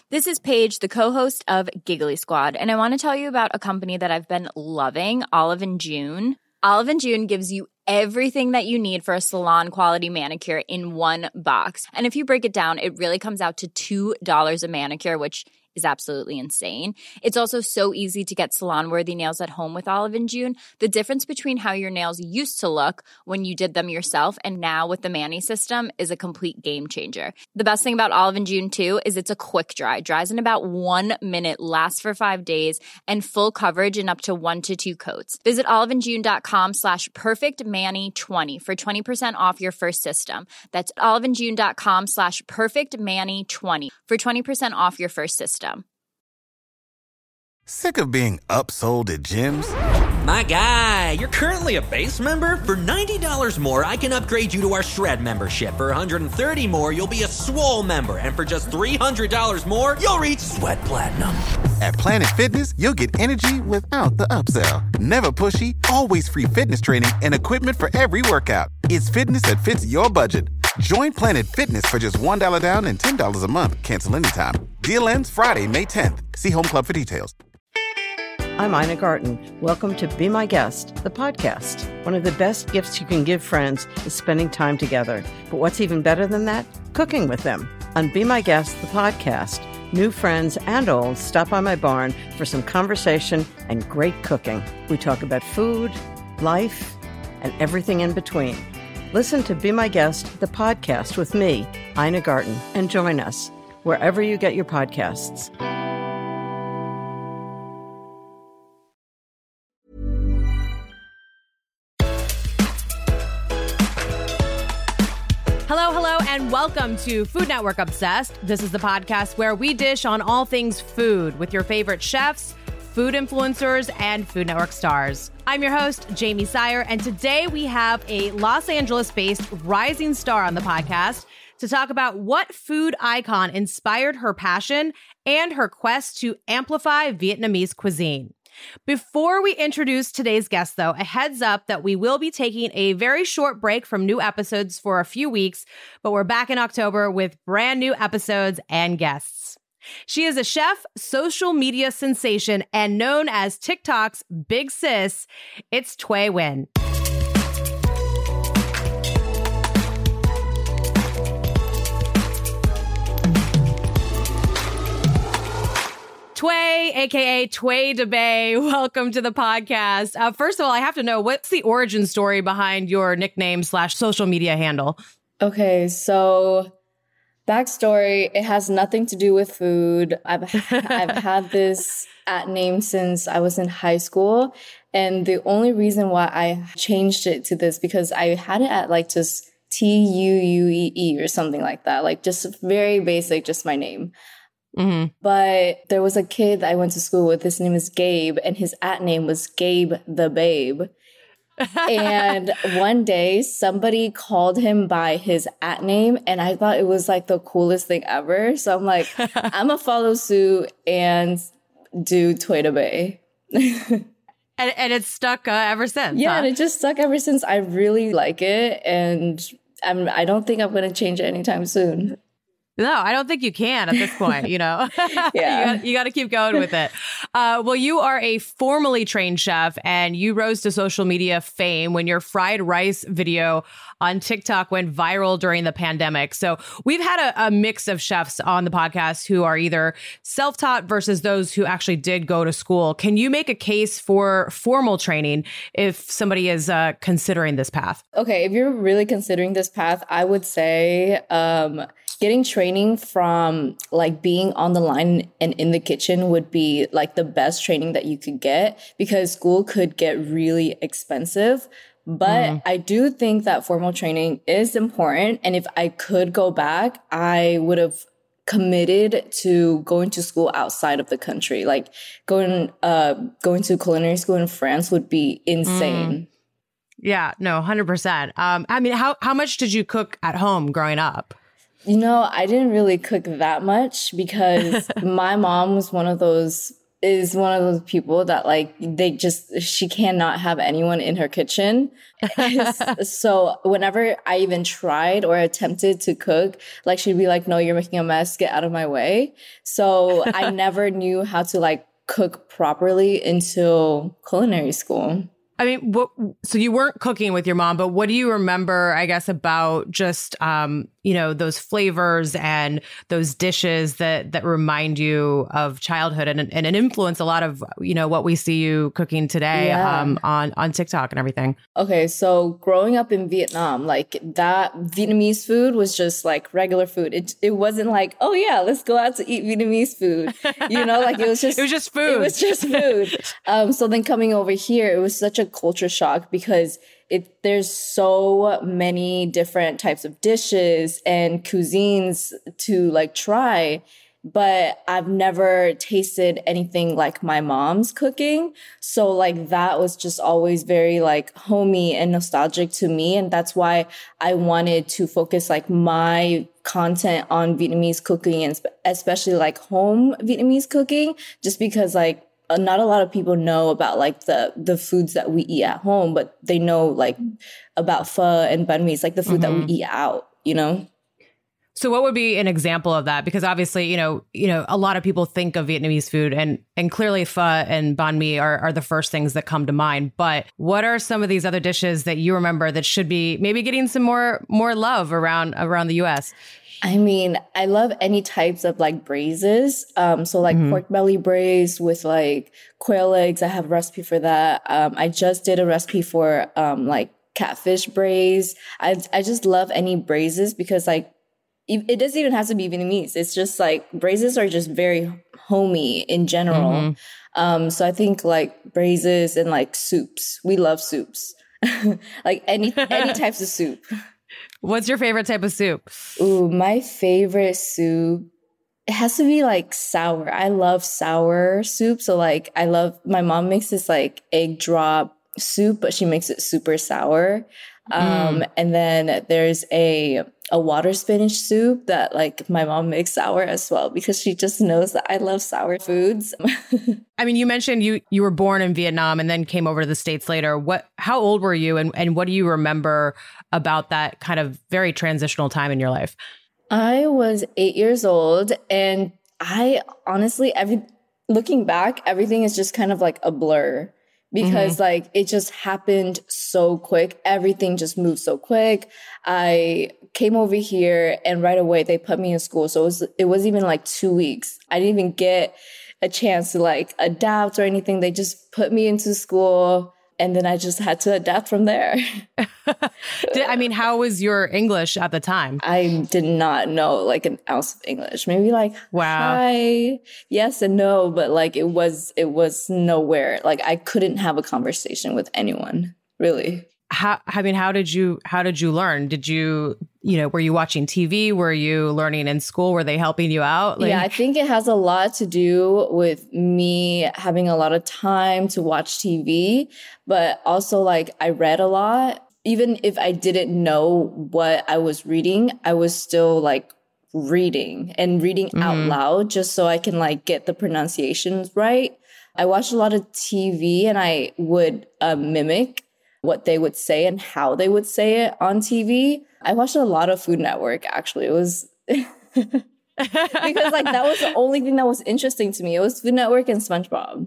This is Paige, the co-host of Giggly Squad, and I want to tell you about a company that I've been loving, Olive & June. Olive & June gives you everything that you need for a salon-quality manicure in one box. And if you break it down, it really comes out to $2 a manicure, which is absolutely insane. It's also so easy to get salon-worthy nails at home with Olive & June. The difference between how your nails used to look when you did them yourself and now with the Mani system is a complete game changer. The best thing about Olive & June, too, is it's a quick dry. Dries in about 1 minute, lasts for 5 days, and full coverage in up to 1 to 2 coats. Visit oliveandjune.com/perfectmani20 for 20% off your first system. That's oliveandjune.com/perfectmani20 for 20% off your first system. Sick of being upsold at gyms? My guy, you're currently a base member. For $90 more, I can upgrade you to our Shred membership. For $130 more, you'll be a Swole member. And for just $300 more, you'll reach Sweat Platinum. At Planet Fitness, you'll get energy without the upsell. Never pushy, always free fitness training and equipment for every workout. It's fitness that fits your budget. Join Planet Fitness for just $1 down and $10 a month. Cancel anytime. Deal ends Friday, May 10th. See Home Club for details. I'm Ina Garten. Welcome to Be My Guest, the podcast. One of the best gifts you can give friends is spending time together. But what's even better than that? Cooking with them. On Be My Guest, the podcast, new friends and old stop by my barn for some conversation and great cooking. We talk about food, life, and everything in between. Listen to Be My Guest, the podcast with me, Ina Garten, and join us wherever you get your podcasts. Hello, and welcome to Food Network Obsessed. This is the podcast where we dish on all things food with your favorite chefs, food influencers, and Food Network stars. I'm your host, Jamie Sire, and today we have a Los Angeles-based rising star on the podcast to talk about what food icon inspired her passion and her quest to amplify Vietnamese cuisine. Before we introduce today's guest, though, a heads up that we will be taking a very short break from new episodes for a few weeks, but we're back in October with brand new episodes and guests. She is a chef, social media sensation, and known as TikTok's Big Sis. It's Thuy Nguyen. Thuy, aka Thuy DeBay, welcome to the podcast. First of all, I have to know, what's the origin story behind your nickname / social media handle? Okay, so backstory, it has nothing to do with food. I've had this @name since I was in high school. And the only reason why I changed it to this, because I had it at like just TUUEE or something like that. Like just very basic, just my name. Mm-hmm. But there was a kid that I went to school with. His name is Gabe, and his @name was Gabe the Babe. And one day somebody called him by his @name, and I thought it was like the coolest thing ever. So I'm like, I'm gonna follow suit and do Thuy DeBay. And it's stuck ever since. Yeah, huh? and it just stuck ever since. I really like it, and I don't think I'm gonna change it anytime soon. No, I don't think you can at this point, you know. Yeah. you got to keep going with it. Well, you are a formally trained chef, and you rose to social media fame when your fried rice video on TikTok went viral during the pandemic. So we've had a mix of chefs on the podcast who are either self-taught versus those who actually did go to school. Can you make a case for formal training if somebody is considering this path? Okay, if you're really considering this path, I would say getting training from like being on the line and in the kitchen would be like the best training that you could get, because school could get really expensive. But I do think that formal training is important. And if I could go back, I would have committed to going to school outside of the country. Like going to culinary school in France would be insane. Yeah, no, 100%. I mean, how much did you cook at home growing up? You know, I didn't really cook that much because my mom was one of those is one of those people that like, she cannot have anyone in her kitchen. So whenever I even tried or attempted to cook, like she'd be like, no, you're making a mess, get out of my way. So I never knew how to like cook properly until culinary school. I mean, so you weren't cooking with your mom, but what do you remember, I guess, about just, those flavors and those dishes that remind you of childhood and influence a lot of, what we see you cooking today on TikTok and everything? Okay, so growing up in Vietnam, like that Vietnamese food was just like regular food. It wasn't like, oh yeah, let's go out to eat Vietnamese food. Like it was just food. It was just food. So then coming over here, it was such a culture shock because there's so many different types of dishes and cuisines to like try, but I've never tasted anything like my mom's cooking. So like that was just always very like homey and nostalgic to me. And that's why I wanted to focus like my content on Vietnamese cooking and especially like home Vietnamese cooking, just because like not a lot of people know about like the foods that we eat at home, but they know like about pho and banh mi. It's like the food that we eat out, So what would be an example of that? Because obviously, a lot of people think of Vietnamese food and clearly pho and banh mi are the first things that come to mind. But what are some of these other dishes that you remember that should be maybe getting some more love around the US? I mean, I love any types of like braises. So like pork belly braise with like quail eggs. I have a recipe for that. I just did a recipe for like catfish braise. I just love any braises because like it doesn't even have to be Vietnamese. It's just like braises are just very homey in general. So I think like braises and like soups. We love soups. Like any types of soup. What's your favorite type of soup? Ooh, my favorite soup, it has to be like sour. I love sour soup. So like my mom makes this like egg drop soup, but she makes it super sour. And then there's a water spinach soup that like my mom makes sour as well because she just knows that I love sour foods. I mean, you mentioned you were born in Vietnam and then came over to the States later. How old were you and what do you remember about that kind of very transitional time in your life? I was 8 years old and I honestly, looking back, everything is just kind of like a blur. Because like it just happened so quick. Everything just moved so quick. I came over here and right away they put me in school. So it was even like 2 weeks. I didn't even get a chance to like adapt or anything. They just put me into school and then I just had to adapt from there. How was your English at the time? I did not know like an ounce of English. Maybe like, hi, yes and no, but like it was nowhere. Like I couldn't have a conversation with anyone, really. How did you learn? Did you, were you watching TV? Were you learning in school? Were they helping you out? Yeah, I think it has a lot to do with me having a lot of time to watch TV, but also like I read a lot. Even if I didn't know what I was reading, I was still like reading out loud just so I can like get the pronunciations right. I watched a lot of TV and I would mimic what they would say and how they would say it on TV. I watched a lot of Food Network, actually. It was because like that was the only thing that was interesting to me. It was Food Network and SpongeBob.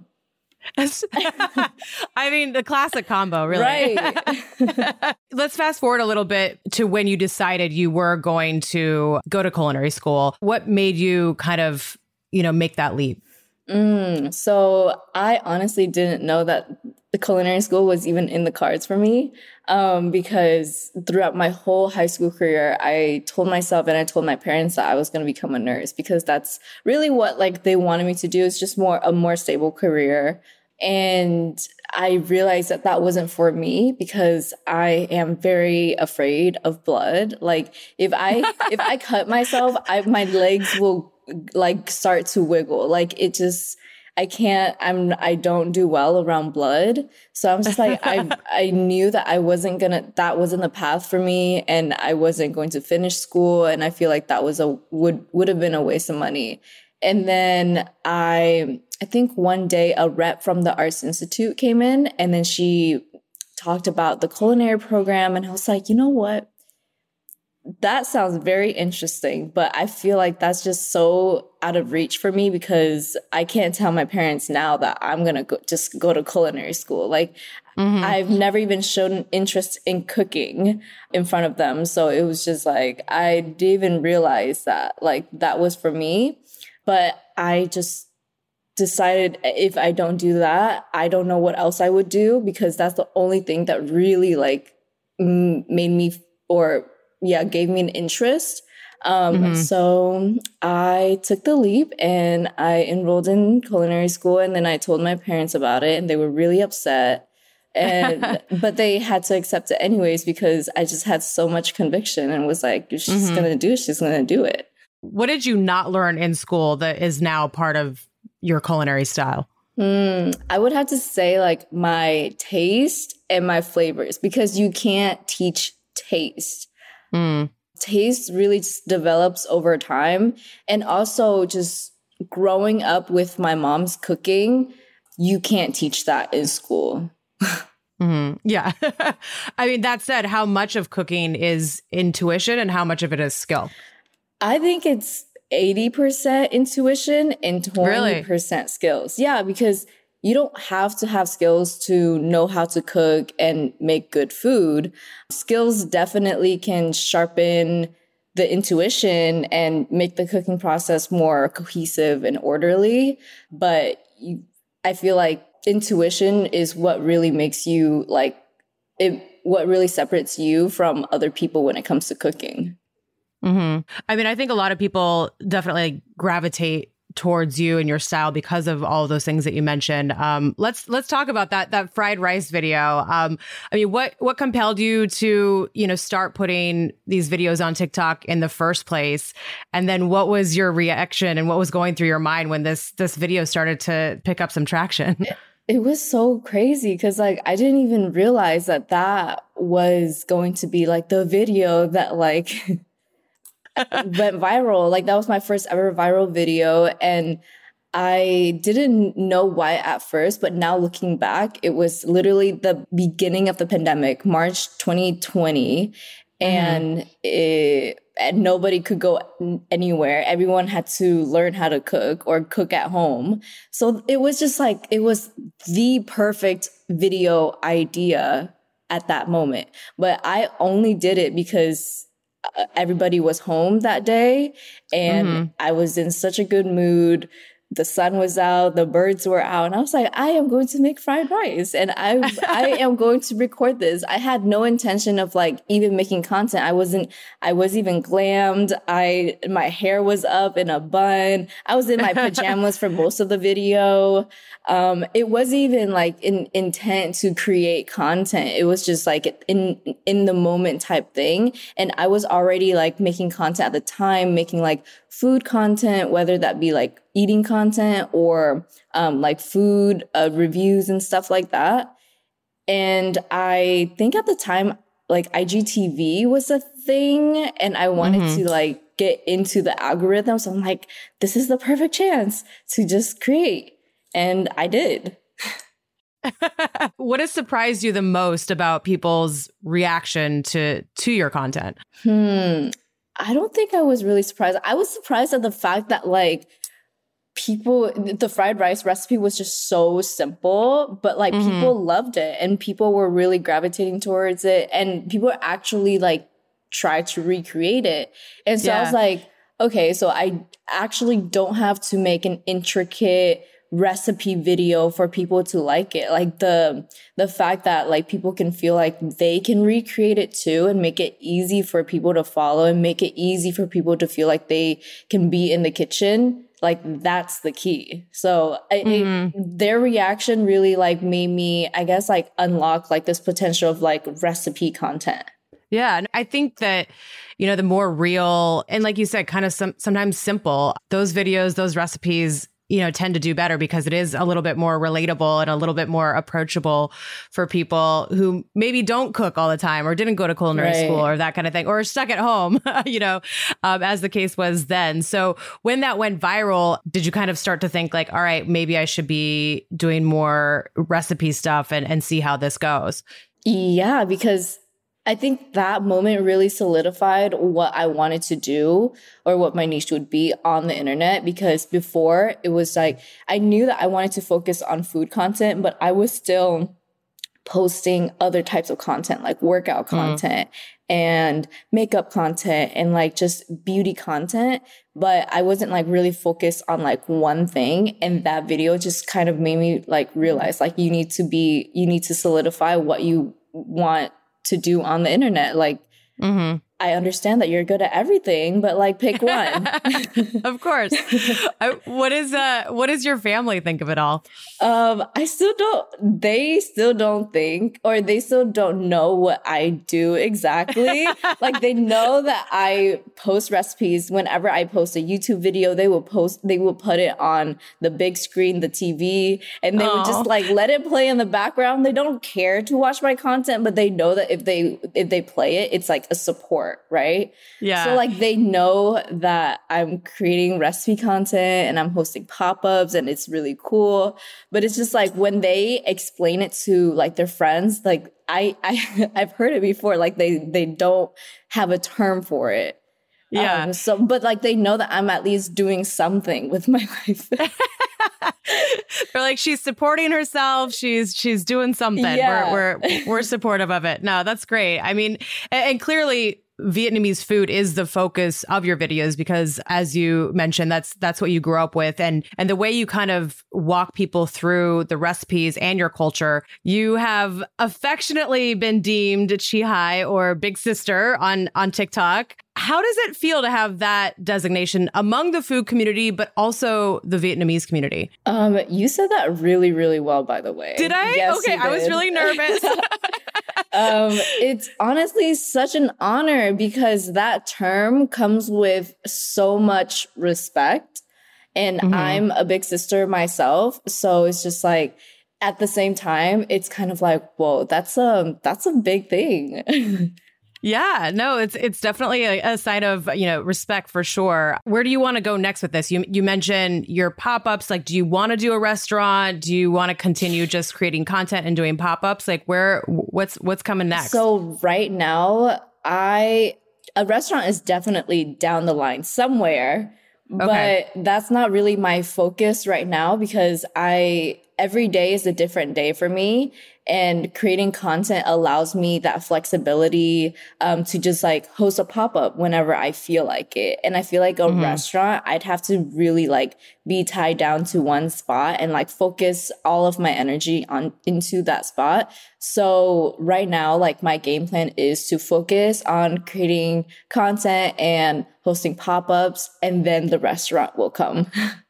I mean, the classic combo, really. Right. Let's fast forward a little bit to when you decided you were going to go to culinary school. What made you kind of, make that leap? So I honestly didn't know that the culinary school was even in the cards for me, because throughout my whole high school career, I told myself and I told my parents that I was going to become a nurse because that's really what like they wanted me to do. It's just a more stable career. And I realized that that wasn't for me because I am very afraid of blood. Like if I cut myself, my legs will like start to wiggle. Like it just, I don't do well around blood. So I'm just like, I knew that that wasn't the path for me and I wasn't going to finish school. And I feel like that would have been a waste of money. And then I think one day a rep from the Arts Institute came in, and then she talked about the culinary program. And I was like, you know what? That sounds very interesting, but I feel like that's just so out of reach for me because I can't tell my parents now that I'm going to just go to culinary school. Like, I've never even shown an interest in cooking in front of them. So it was just like, I didn't even realize that, like, that was for me. But I just decided if I don't do that, I don't know what else I would do, because that's the only thing that really, like, made me gave me an interest. So I took the leap and I enrolled in culinary school, and then I told my parents about it and they were really upset. But they had to accept it anyways because I just had so much conviction and was like, if she's going to do it, she's going to do it. What did you not learn in school that is now part of your culinary style? I would have to say like my taste and my flavors, because you can't teach taste. Taste really just develops over time. And also just growing up with my mom's cooking, you can't teach that in school. Yeah. I mean, that said, how much of cooking is intuition and how much of it is skill? I think it's 80% intuition and 20% skills. Yeah, because you don't have to have skills to know how to cook and make good food. Skills definitely can sharpen the intuition and make the cooking process more cohesive and orderly. But I feel like intuition is what really makes you what really separates you from other people when it comes to cooking. I mean, I think a lot of people definitely gravitate towards you and your style because of all of those things that you mentioned. Let's talk about that fried rice video. I mean, what compelled you to, start putting these videos on TikTok in the first place? And then what was your reaction and what was going through your mind when this video started to pick up some traction? It was so crazy because I didn't even realize that was going to be like the video that went viral. Like, that was my first ever viral video. And I didn't know why at first, but now looking back, it was literally the beginning of the pandemic, March 2020. And nobody could go anywhere. Everyone had to learn how to cook or cook at home. So it was just it was the perfect video idea at that moment. But I only did it because everybody was home that day and I was in such a good mood. The sun was out, the birds were out, and I was like, I am going to make fried rice and I am going to record this. I had no intention of even making content. I was even glammed. My hair was up in a bun. I was in my pajamas for most of the video. It wasn't even in intent to create content. It was just in the moment type thing. And I was already making content at the time, making food content, whether that be eating content or food reviews and stuff like that. And I think at the time, IGTV was a thing and I wanted to get into the algorithm. So I'm like, this is the perfect chance to just create. And I did. What has surprised you the most about people's reaction to your content? I don't think I was really surprised. I was surprised at the fact that the fried rice recipe was just so simple, but people loved it and people were really gravitating towards it and people actually tried to recreate it. And so I was like, okay, so I actually don't have to make an intricate recipe video for people to like it. The fact that people can feel like they can recreate it too and make it easy for people to follow and make it easy for people to feel like they can be in the kitchen. That's the key. So their reaction really made me, I guess, unlock this potential of recipe content. Yeah. And I think that, the more real and like you said, kind of sometimes simple, those videos, those recipes tend to do better because it is a little bit more relatable and a little bit more approachable for people who maybe don't cook all the time or didn't go to culinary school or that kind of thing, or are stuck at home, as the case was then. So when that went viral, did you kind of start to think like, all right, maybe I should be doing more recipe stuff and see how this goes? Yeah, because I think that moment really solidified what I wanted to do or what my niche would be on the internet. Because before it was like, I knew that I wanted to focus on food content, but I was still posting other types of content, like workout content and makeup content and like just beauty content. But I wasn't like really focused on like one thing. And that video just kind of made me like realize like you need to solidify what you want to do on the internet. Like, I understand that you're good at everything, but like pick one. Of course. What does your family think of it all? They still don't think, or they still don't know what I do exactly. Like they know that I post recipes. Whenever I post a YouTube video, they will put it on the big screen, the TV, and they would just like let it play in the background. They don't care to watch my content, but they know that if they play it, it's like a support. Right? Yeah. So like they know that I'm creating recipe content and I'm hosting pop-ups and it's really cool. But it's just like when they explain it to like their friends, like I've heard it before, like they don't have a term for it. Yeah. But like they know that I'm at least doing something with my life. They're like, she's supporting herself. She's doing something. Yeah. We're supportive of it. No, that's great. I mean, and clearly Vietnamese food is the focus of your videos because, as you mentioned, that's what you grew up with, and the way you kind of walk people through the recipes and your culture. You have affectionately been deemed Chị Hai or Big Sister on TikTok. How does it feel to have that designation among the food community, but also the Vietnamese community? You said that really, really well, by the way. Did I? Yes, okay, I was really nervous. It's honestly such an honor because that term comes with so much respect. And I'm a big sister myself. So it's just like, at the same time, it's kind of like, whoa, that's a big thing. Yeah, no, it's definitely a sign of, respect for sure. Where do you want to go next with this? You mentioned your pop-ups. Like, do you want to do a restaurant? Do you want to continue just creating content and doing pop-ups? Like, what's coming next? So right now, a restaurant is definitely down the line somewhere, but that's not really my focus right now because every day is a different day for me. And creating content allows me that flexibility to just like host a pop-up whenever I feel like it. And I feel like a restaurant, I'd have to really like be tied down to one spot and like focus all of my energy into that spot. So right now, like my game plan is to focus on creating content and hosting pop-ups, and then the restaurant will come.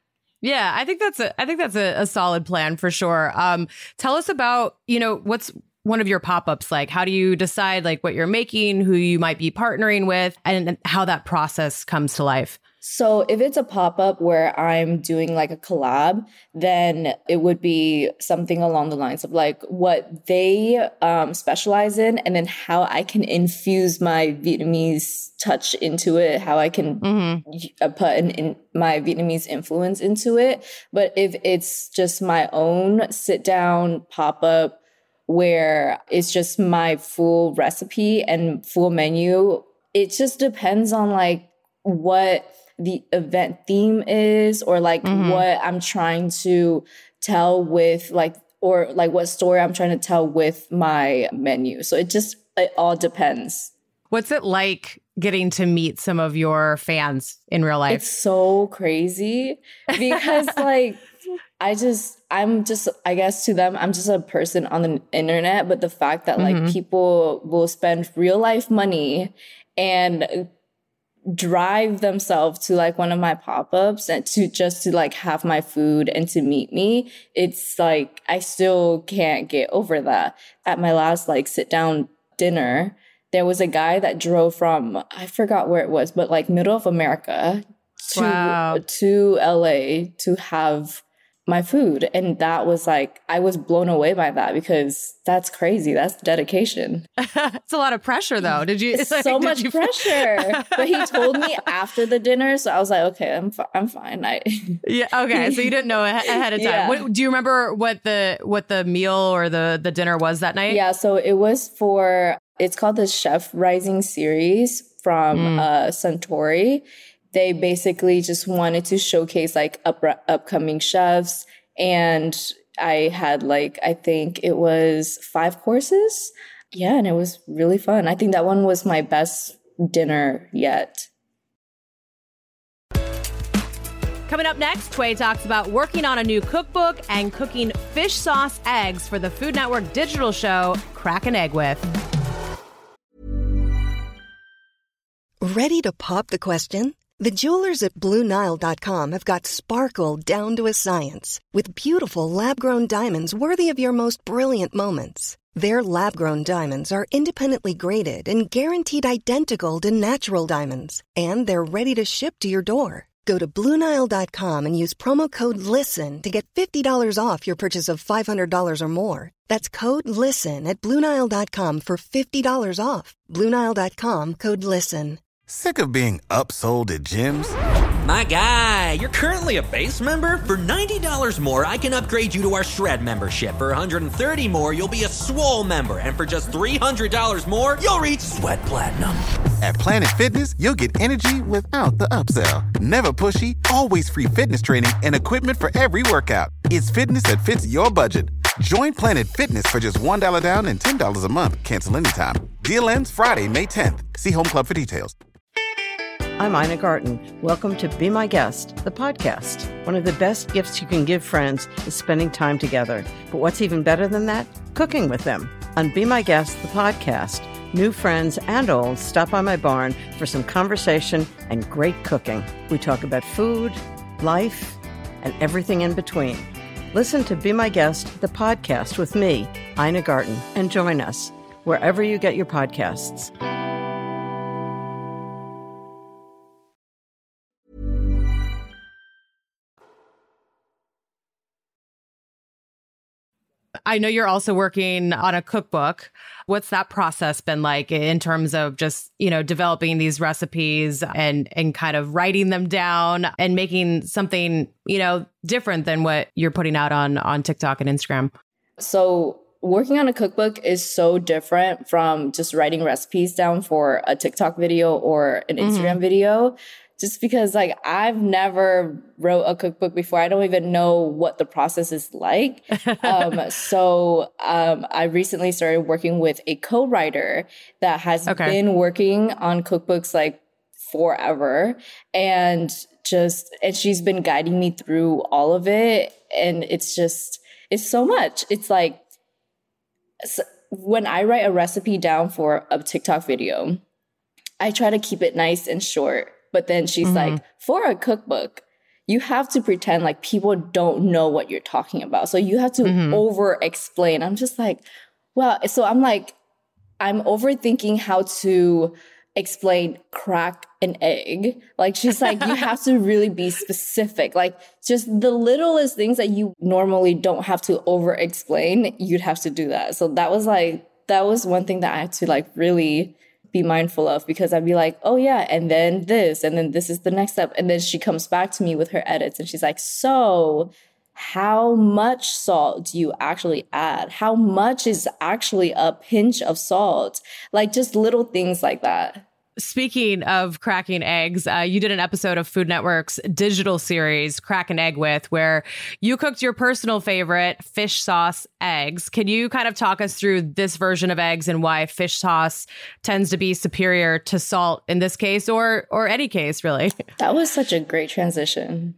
Yeah, I think that's a solid plan for sure. Tell us about, what's one of your pop-ups like? How do you decide like what you're making, who you might be partnering with, and how that process comes to life? So if it's a pop-up where I'm doing like a collab, then it would be something along the lines of like what they specialize in, and then how I can infuse my Vietnamese touch into it, how I can put in my Vietnamese influence into it. But if it's just my own sit-down pop-up where it's just my full recipe and full menu, it just depends on like what the event theme is, or like what I'm trying to tell with like, or like what story I'm trying to tell with my menu. So it all depends. What's it like getting to meet some of your fans in real life? It's so crazy because like, I guess to them, I'm just a person on the internet, but the fact that like people will spend real life money and drive themselves to like one of my pop-ups and to like have my food and to meet me, it's like I still can't get over that. At my last like sit down dinner, there was a guy that drove from, I forgot where it was, but like middle of America to LA to have my food. And that was like, I was blown away by that because that's crazy. That's dedication. It's a lot of pressure though. It's so much pressure. But he told me after the dinner. So I was like, okay, I'm fine. Yeah. Okay. So you didn't know ahead of time. Yeah. Do you remember what the meal or the dinner was that night? Yeah. So it was it's called the Chef Rising series from Suntory. They basically just wanted to showcase like upcoming chefs. And I had I think it was 5 courses. Yeah. And it was really fun. I think that one was my best dinner yet. Coming up next, Tway talks about working on a new cookbook and cooking fish sauce eggs for the Food Network digital show, Crack an Egg With. Ready to pop the question? The jewelers at BlueNile.com have got sparkle down to a science with beautiful lab-grown diamonds worthy of your most brilliant moments. Their lab-grown diamonds are independently graded and guaranteed identical to natural diamonds, and they're ready to ship to your door. Go to BlueNile.com and use promo code LISTEN to get $50 off your purchase of $500 or more. That's code LISTEN at BlueNile.com for $50 off. BlueNile.com, code LISTEN. Sick of being upsold at gyms? My guy, you're currently a base member? For $90 more, I can upgrade you to our Shred membership. For $130 more, you'll be a swole member. And for just $300 more, you'll reach Sweat Platinum. At Planet Fitness, you'll get energy without the upsell. Never pushy, always free fitness training and equipment for every workout. It's fitness that fits your budget. Join Planet Fitness for just $1 down and $10 a month. Cancel anytime. Deal ends Friday, May 10th. See Home Club for details. I'm Ina Garten. Welcome to Be My Guest, the podcast. One of the best gifts you can give friends is spending time together. But what's even better than that? Cooking with them. On Be My Guest, the podcast, new friends and old stop by my barn for some conversation and great cooking. We talk about food, life, and everything in between. Listen to Be My Guest, the podcast with me, Ina Garten, and join us wherever you get your podcasts. I know you're also working on a cookbook. What's that process been like in terms of just, developing these recipes and kind of writing them down and making something, different than what you're putting out on TikTok and Instagram? So working on a cookbook is so different from just writing recipes down for a TikTok video or an Instagram video. Just because I've never wrote a cookbook before. I don't even know what the process is like. So I recently started working with a co-writer that has been working on cookbooks forever. And she's been guiding me through all of it. And it's so much. It's when I write a recipe down for a TikTok video, I try to keep it nice and short. But then she's like, for a cookbook, you have to pretend like people don't know what you're talking about. So you have to over explain. I'm just like, wow. So I'm overthinking how to explain crack an egg. She's like, you have to really be specific. Just the littlest things that you normally don't have to over explain, you'd have to do that. So that was one thing that I had to really be mindful of, because I'd be like, oh yeah, and then this is the next step. And then she comes back to me with her edits and she's like, so how much salt do you actually add? How much is actually a pinch of salt? Just little things like that. Speaking of cracking eggs, you did an episode of Food Network's digital series, Crack an Egg With, where you cooked your personal favorite fish sauce eggs. Can you kind of talk us through this version of eggs and why fish sauce tends to be superior to salt in this case, or any case, really? That was such a great transition.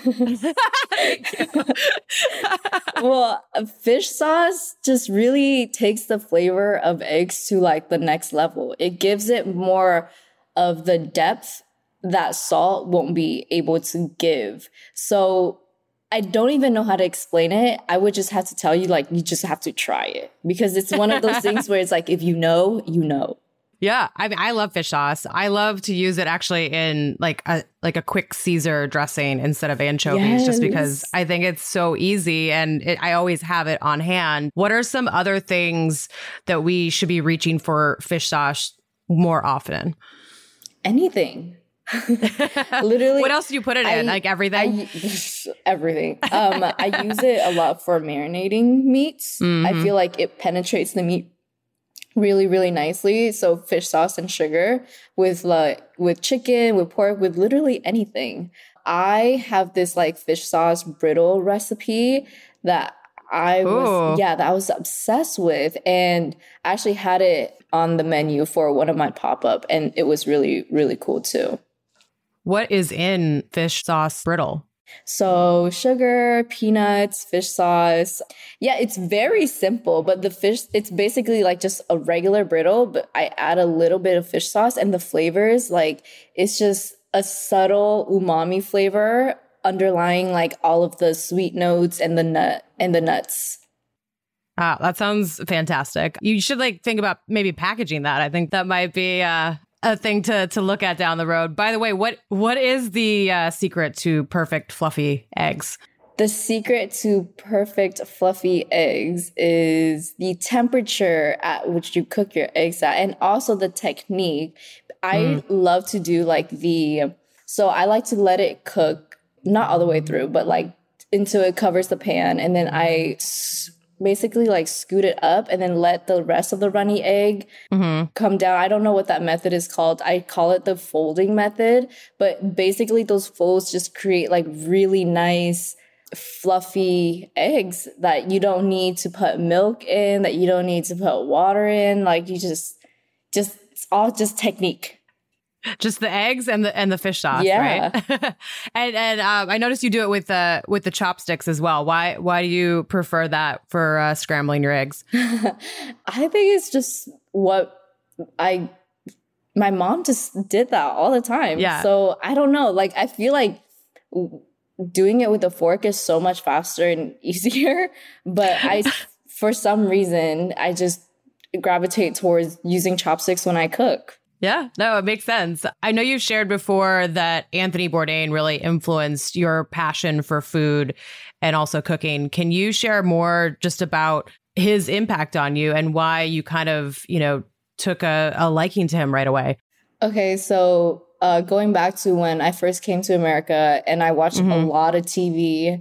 Well, fish sauce just really takes the flavor of eggs to the next level. It gives it more of the depth that salt won't be able to give. So I don't even know how to explain it. I would just have to tell you, you just have to try it, because it's one of those things where it's if you know, you know. Yeah, I mean, I love fish sauce. I love to use it actually in like a quick Caesar dressing instead of anchovies, just because I think it's so easy and I always have it on hand. What are some other things that we should be reaching for fish sauce more often? Anything. Literally. What else do you put it in? Like everything? Everything. I use it a lot for marinating meats. I feel like it penetrates the meat really, really nicely. So fish sauce and sugar with chicken, with pork, with literally anything. I have this like fish sauce brittle recipe that I was obsessed with, and I actually had it on the menu for one of my pop-up, and it was really, really cool too. What is in fish sauce brittle? So sugar, peanuts, fish sauce. Yeah, it's very simple, but it's basically like just a regular brittle, but I add a little bit of fish sauce, and the flavors, like it's just a subtle umami flavor underlying like all of the sweet notes and the nuts. Ah, that sounds fantastic. You should like think about maybe packaging that. I think that might be a thing to look at down the road. By the way, what is the secret to perfect fluffy eggs? The secret to perfect fluffy eggs is the temperature at which you cook your eggs at, and also the technique. I love to do so I like to let it cook, not all the way through, but like until it covers the pan. And then I basically like scoot it up and then let the rest of the runny egg come down. I don't know what that method is called. I call it the folding method, but basically those folds just create like really nice fluffy eggs that you don't need to put milk in, that you don't need to put water in. Like you just it's all just technique. Just the eggs and the fish sauce, yeah. Right? and I noticed you do it with the chopsticks as well. Why do you prefer that for scrambling your eggs? I think it's just what my mom just did that all the time. Yeah. So I don't know. Like I feel like doing it with a fork is so much faster and easier, but for some reason I just gravitate towards using chopsticks when I cook. Yeah, no, it makes sense. I know you've shared before that Anthony Bourdain really influenced your passion for food and also cooking. Can you share more just about his impact on you and why you kind of, took a liking to him right away? Okay, so going back to when I first came to America and I watched a lot of TV.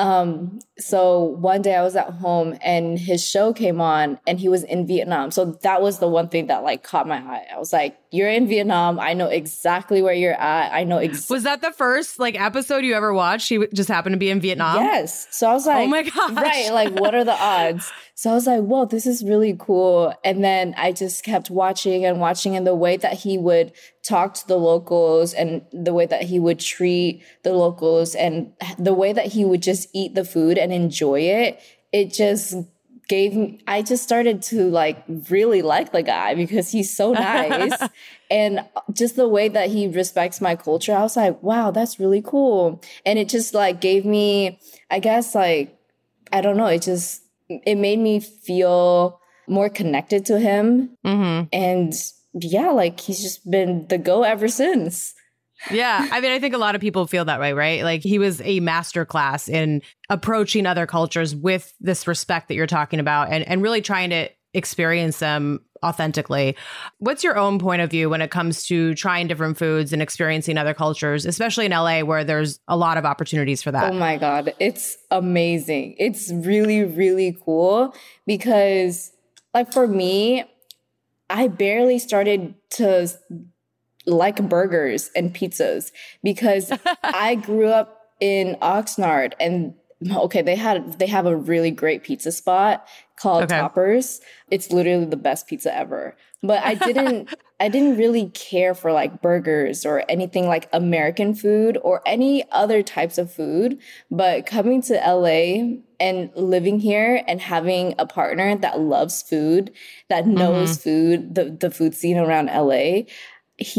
So one day I was at home and his show came on and he was in Vietnam. So that was the one thing that like caught my eye. I was like, you're in Vietnam. I know exactly where you're at. I know Was that the first like episode you ever watched? He just happened to be in Vietnam? Yes. So I was like, oh my gosh. Right. Like, what are the odds? So I was like, whoa, this is really cool. And then I just kept watching, and the way that he would talk to the locals and the way that he would treat the locals and the way that he would just eat the food and enjoy it. It just I just started to like really like the guy because he's so nice. And just the way that he respects my culture, I was like, wow, that's really cool. And it just like gave me, I guess, like, I don't know, it made me feel more connected to him. And yeah, like he's just been the go ever since. Yeah. I mean, I think a lot of people feel that way, right? Like he was a masterclass in approaching other cultures with this respect that you're talking about and really trying to experience them authentically. What's your own point of view when it comes to trying different foods and experiencing other cultures, especially in LA where there's a lot of opportunities for that? Oh my God. It's amazing. It's really, really cool because like for me, I barely started to like burgers and pizzas because I grew up in Oxnard and okay, they have a really great pizza spot called Toppers. It's literally the best pizza ever. But I didn't really care for like burgers or anything like American food or any other types of food. But coming to LA and living here and having a partner that loves food, that knows food, the food scene around LA, he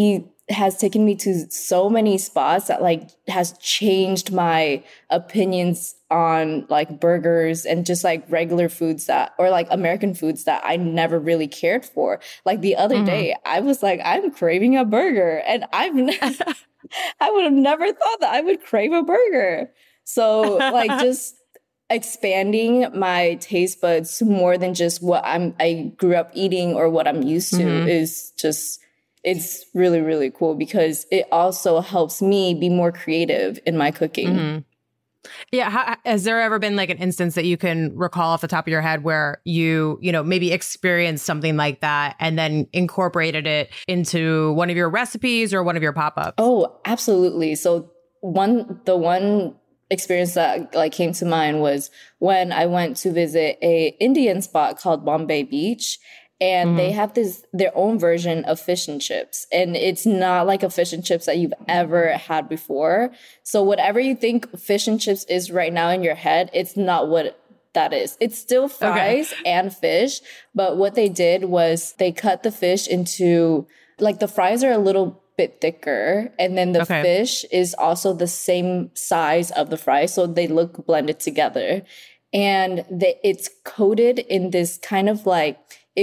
has taken me to so many spots that like has changed my opinions on like burgers and just like regular foods that, or like American foods that I never really cared for. Like the other day, I was like, I'm craving a burger, and I would have never thought that I would crave a burger. So like just expanding my taste buds to more than just what I grew up eating or what I'm used to is just, it's really, really cool because it also helps me be more creative in my cooking. Yeah. Has there ever been like an instance that you can recall off the top of your head where you know, maybe experienced something like that and then incorporated it into one of your recipes or one of your pop-ups? Oh, absolutely. So the one experience that like came to mind was when I went to visit a Indian spot called Bombay Beach. And they have their own version of fish and chips. And it's not like a fish and chips that you've ever had before. So whatever you think fish and chips is right now in your head, it's not what that is. It's still fries and fish. But what they did was they cut the fish into, like the fries are a little bit thicker. And then the fish is also the same size of the fries. So they look blended together. And it's coated in this kind of like,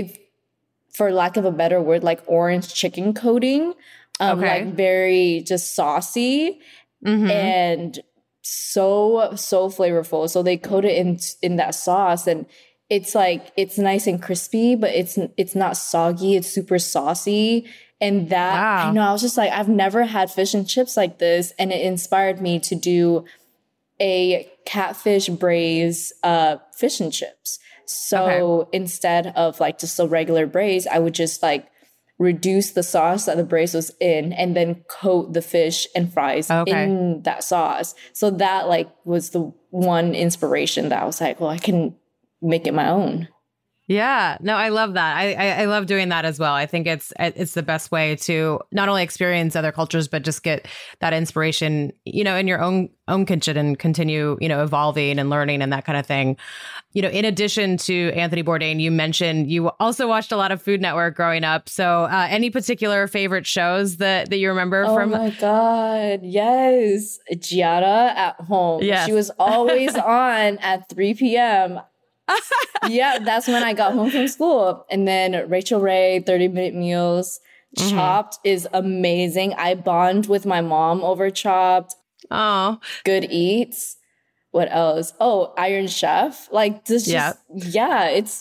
for lack of a better word, like orange chicken coating, like very just saucy and so flavorful. So they coat it in that sauce, and it's like, it's nice and crispy, but it's not soggy. It's super saucy. And that, I know, I was just like, I've never had fish and chips like this. And it inspired me to do a catfish braise fish and chips. So instead of like just a regular braise, I would just like reduce the sauce that the braise was in and then coat the fish and fries in that sauce. So that like was the one inspiration that I was like, well, I can make it my own. Yeah, no, I love that. I love doing that as well. I think it's the best way to not only experience other cultures, but just get that inspiration, you know, in your own kitchen and continue, you know, evolving and learning and that kind of thing. You know, in addition to Anthony Bourdain, you mentioned you also watched a lot of Food Network growing up. So any particular favorite shows that you remember from? Oh my God, yes. Giada at Home. Yes. She was always on at 3 p.m. Yeah, that's when I got home from school. And then Rachel Ray, 30-Minute Meals. Chopped is amazing. I bond with my mom over Chopped. Oh. Good Eats. What else? Oh, Iron Chef. Like this it's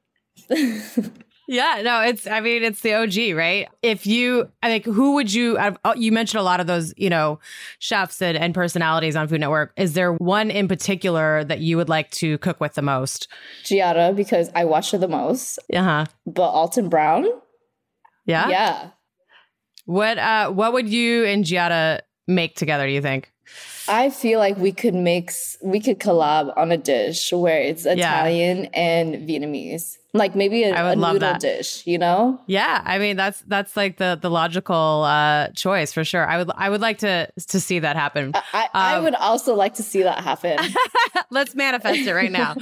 Yeah, no, it's the OG, right? Who would you mentioned a lot of those, you know, chefs and personalities on Food Network. Is there one in particular that you would like to cook with the most? Giada, because I watch her the most. But Alton Brown. Yeah. Yeah. What would you and Giada make together, do you think? I feel like we could collab on a dish where it's Italian and Vietnamese. Like maybe a noodle dish, you know? Yeah, I mean that's like the logical choice for sure. I would like to see that happen. I would also like to see that happen. Let's manifest it right now.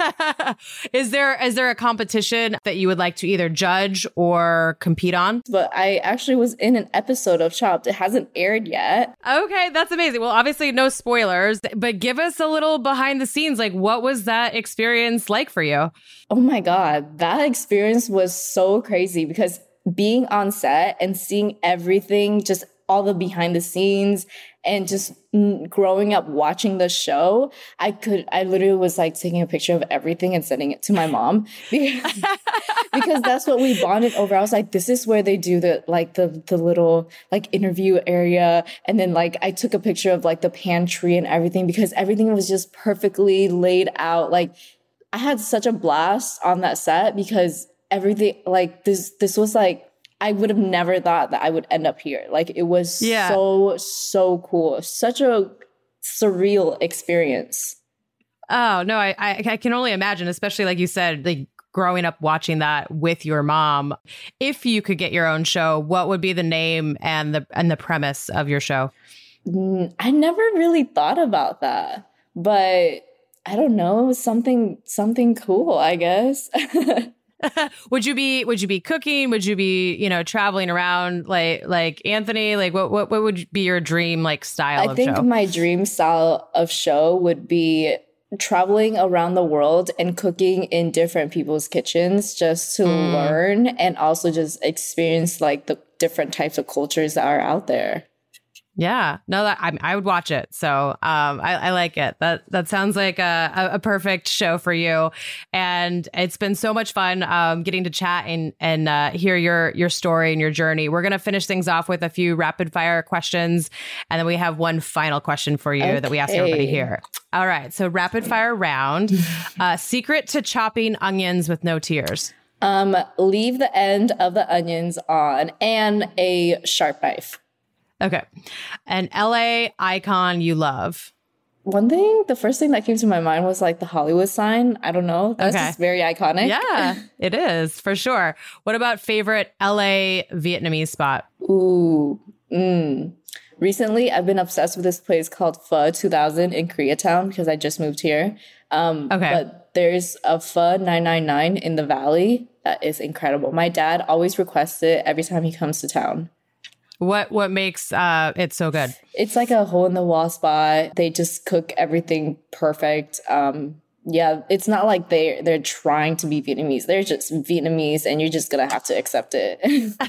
Is there a competition that you would like to either judge or compete on? But I actually was in an episode of Chopped. It hasn't aired yet. Okay, that's amazing. Well, obviously no spoilers, but give us a little behind the scenes. Like, what was that experience like for you? Oh my God, that experience was so crazy because being on set and seeing everything, just all the behind the scenes and just growing up watching the show, I literally was like taking a picture of everything and sending it to my mom because that's what we bonded over. I was like, this is where they do the little like interview area. And then like I took a picture of like the pantry and everything because everything was just perfectly laid out. Like I had such a blast on that set because everything like this was like, I would have never thought that I would end up here. Like it was so cool. Such a surreal experience. Oh, no, I can only imagine, especially like you said, like growing up watching that with your mom. If you could get your own show, what would be the name and the premise of your show? I never really thought about that, but I don't know, something cool, I guess. Would you be cooking? Would you be, traveling around like Anthony? Like what would be your dream like style of show? I think my dream style of show would be traveling around the world and cooking in different people's kitchens just to learn and also just experience like the different types of cultures that are out there. Yeah, no, I would watch it. So I like it. That sounds like a perfect show for you. And it's been so much fun getting to chat and hear your story and your journey. We're going to finish things off with a few rapid fire questions. And then we have one final question for you that we asked everybody here. All right. So rapid fire round. Secret to chopping onions with no tears. Leave the end of the onions on and a sharp knife. Okay. An LA icon you love. The first thing that came to my mind was like the Hollywood sign. I don't know. That's just very iconic. Yeah, it is for sure. What about favorite LA Vietnamese spot? Recently, I've been obsessed with this place called Pho 2000 in Koreatown because I just moved here. But there's a Pho 999 in the Valley that is incredible. My dad always requests it every time he comes to town. What makes it so good? It's like a hole in the wall spot. They just cook everything perfect. It's not like they're trying to be Vietnamese. They're just Vietnamese, and you're just gonna have to accept it.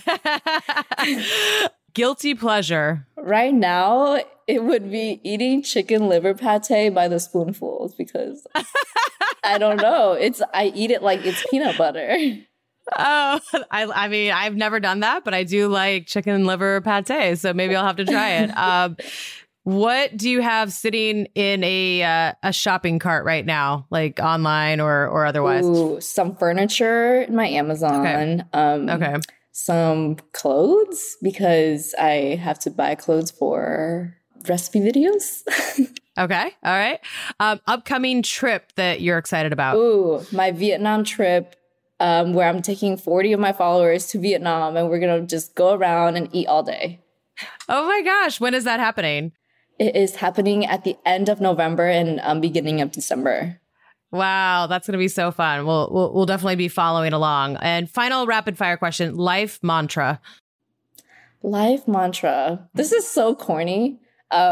Guilty pleasure. Right now, it would be eating chicken liver pate by the spoonfuls because I don't know. I eat it like it's peanut butter. Oh, I mean, I've never done that, but I do like chicken liver pate, so maybe I'll have to try it. What do you have sitting in a shopping cart right now, like online or otherwise? Ooh, some furniture in my Amazon. Okay. Some clothes because I have to buy clothes for recipe videos. Okay. All right. Upcoming trip that you're excited about? Ooh, my Vietnam trip. Where I'm taking 40 of my followers to Vietnam and we're going to just go around and eat all day. Oh my gosh. When is that happening? It is happening at the end of November and beginning of December. Wow. That's going to be so fun. We'll definitely be following along. And final rapid fire question, life mantra. Life mantra. This is so corny.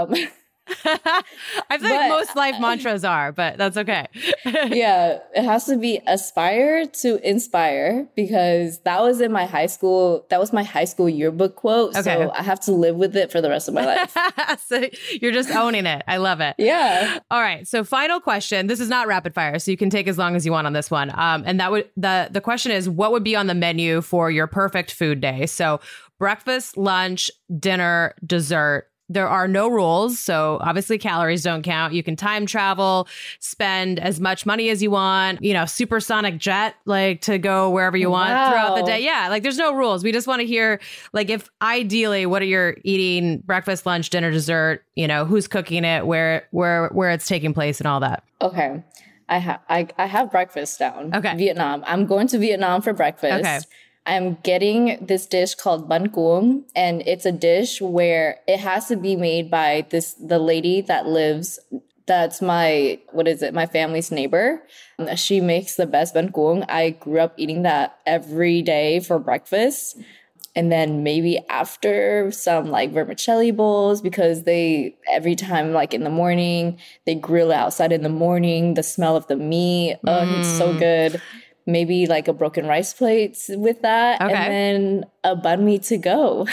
I feel like most life mantras are, but that's okay. Yeah, it has to be aspire to inspire because that was in my high school. That was my high school yearbook quote. Okay. So I have to live with it for the rest of my life. So you're just owning it. I love it. Yeah. All right. So final question. This is not rapid fire, so you can take as long as you want on this one. And that would the question is, what would be on the menu for your perfect food day? So breakfast, lunch, dinner, dessert. There are no rules. So obviously calories don't count. You can time travel, spend as much money as you want, supersonic jet, like to go wherever you want throughout the day. Yeah. Like there's no rules. We just want to hear like if ideally what are you eating breakfast, lunch, dinner, dessert, who's cooking it, where it's taking place and all that. Okay. I have breakfast down. Okay. Vietnam. I'm going to Vietnam for breakfast. Okay. I'm getting this dish called bánh cuông, and it's a dish where it has to be made by the lady that's my family's neighbor. She makes the best bánh cuông. I grew up eating that every day for breakfast. And then maybe after some like vermicelli bowls because every time like in the morning, they grill outside in the morning, the smell of the meat. Oh, it's so good. Maybe like a broken rice plate with that. Okay. And then a banh mi to go.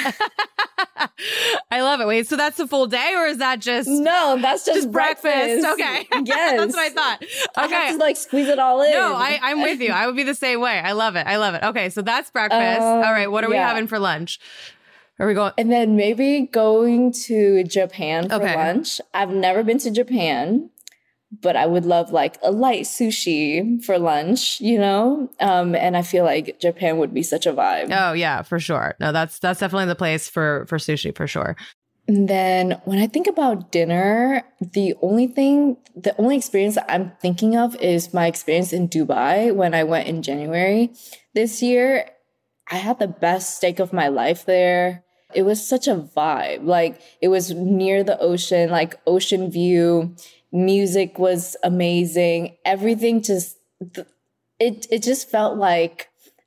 I love it. Wait, so that's the full day or is that just... No, that's just breakfast. Okay. Yes. That's what I thought. Okay. I have to like squeeze it all in. No, I'm with you. I would be the same way. I love it. Okay, so that's breakfast. All right, what are we having for lunch? Are we going? And then maybe going to Japan for lunch. I've never been to Japan. But I would love like a light sushi for lunch, and I feel like Japan would be such a vibe. Oh, yeah, for sure. No, that's definitely the place for sushi, for sure. And then when I think about dinner, the only experience that I'm thinking of is my experience in Dubai when I went in January this year. I had the best steak of my life there. It was such a vibe. Like it was near the ocean, like ocean view. Music was amazing. Everything it just felt like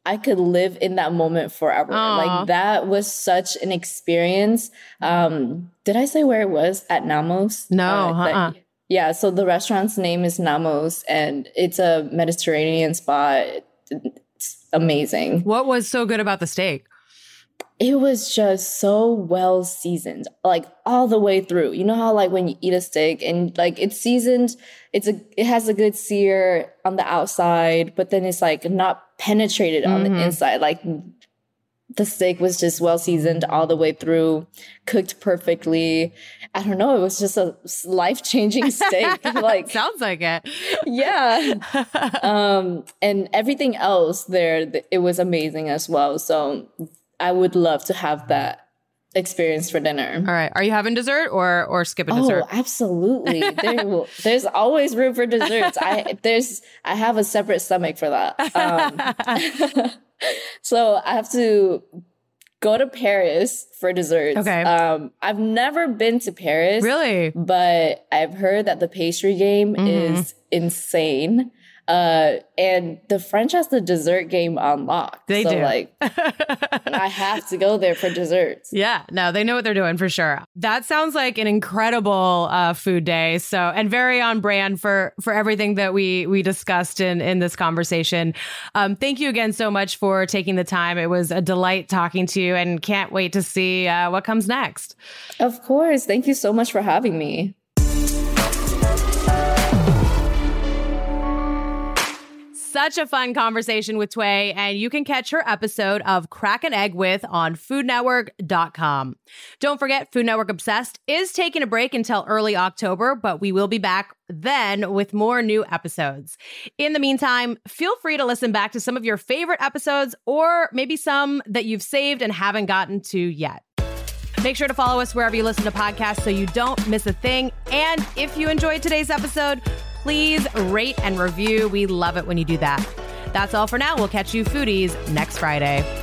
I could live in that moment forever. Aww. Like that was such an experience. Did I say where it was? At Namos? No. Yeah. So the restaurant's name is Namos, and it's a Mediterranean spot. It's amazing. What was so good about the steak? It was just so well seasoned, like all the way through. You know how like when you eat a steak and like it's seasoned, it has a good sear on the outside, but then it's like not penetrated on the inside. Like the steak was just well seasoned all the way through, cooked perfectly. I don't know. It was just a life-changing steak. Like sounds like it. Yeah. And everything else there, it was amazing as well. So I would love to have that experience for dinner. All right. Are you having dessert or skipping dessert? Oh, absolutely. There's always room for desserts. I have a separate stomach for that. So I have to go to Paris for desserts. Okay. I've never been to Paris. Really? But I've heard that the pastry game is insane. And the French has the dessert game unlocked. They do. Like, I have to go there for desserts. Yeah, no, they know what they're doing for sure. That sounds like an incredible food day. So, and very on brand for everything that we discussed in this conversation. Thank you again so much for taking the time. It was a delight talking to you, and can't wait to see what comes next. Of course. Thank you so much for having me. Such a fun conversation with Tway, and you can catch her episode of Crack an Egg With on foodnetwork.com. Don't forget, Food Network Obsessed is taking a break until early October, but we will be back then with more new episodes. In the meantime, feel free to listen back to some of your favorite episodes, or maybe some that you've saved and haven't gotten to yet. Make sure to follow us wherever you listen to podcasts so you don't miss a thing. And if you enjoyed today's episode, please rate and review. We love it when you do that. That's all for now. We'll catch you foodies next Friday.